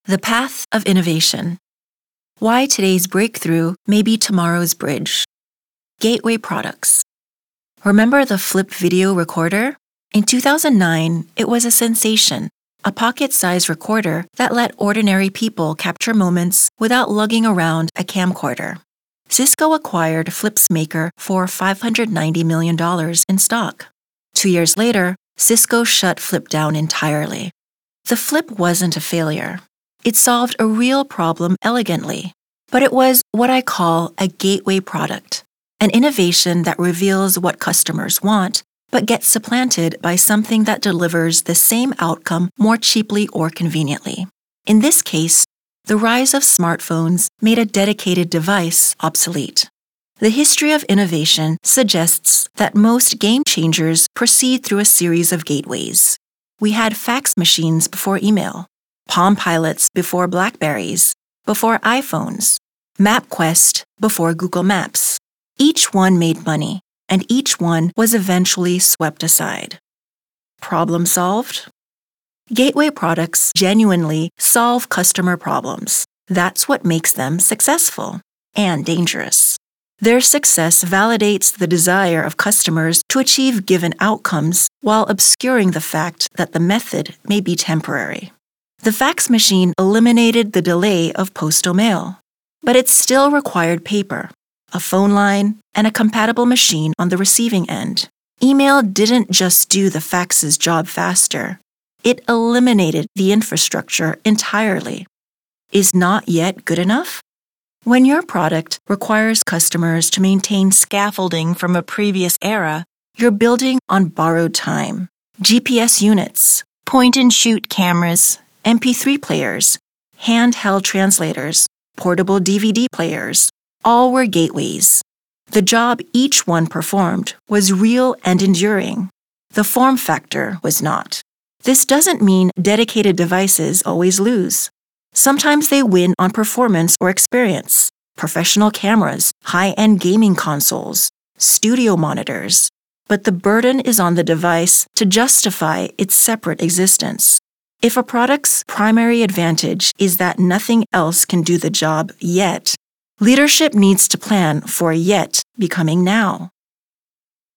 The Path of Innovation. Why today's breakthrough may be tomorrow's bridge. Gateway products. Remember the Flip video recorder? In 2009, it was a sensation, a pocket-sized recorder that let ordinary people capture moments without lugging around a camcorder. Cisco acquired Flip's maker for $590 million in stock. 2 years later, Cisco shut Flip down entirely. The Flip wasn't a failure. It solved a real problem elegantly, but it was what I call a gateway product, an innovation that reveals what customers want, but gets supplanted by something that delivers the same outcome more cheaply or conveniently. In this case, the rise of smartphones made a dedicated device obsolete. The history of innovation suggests that most game changers proceed through a series of gateways. We had fax machines before email, Palm Pilots before Blackberries, before iPhones, MapQuest before Google Maps. Each one made money, and each one was eventually swept aside. Problem solved? Gateway products genuinely solve customer problems. That's what makes them successful and dangerous. Their success validates the desire of customers to achieve given outcomes while obscuring the fact that the method may be temporary. The fax machine eliminated the delay of postal mail, but it still required paper, a phone line, and a compatible machine on the receiving end. Email didn't just do the fax's job faster. It eliminated the infrastructure entirely. Is not yet good enough? When your product requires customers to maintain scaffolding from a previous era, you're building on borrowed time. GPS units, point-and-shoot cameras, MP3 players, handheld translators, portable DVD players, all were gateways. The job each one performed was real and enduring. The form factor was not. This doesn't mean dedicated devices always lose. Sometimes they win on performance or experience. Professional cameras, high-end gaming consoles, studio monitors. But the burden is on the device to justify its separate existence. If a product's primary advantage is that nothing else can do the job yet, leadership needs to plan for yet becoming now.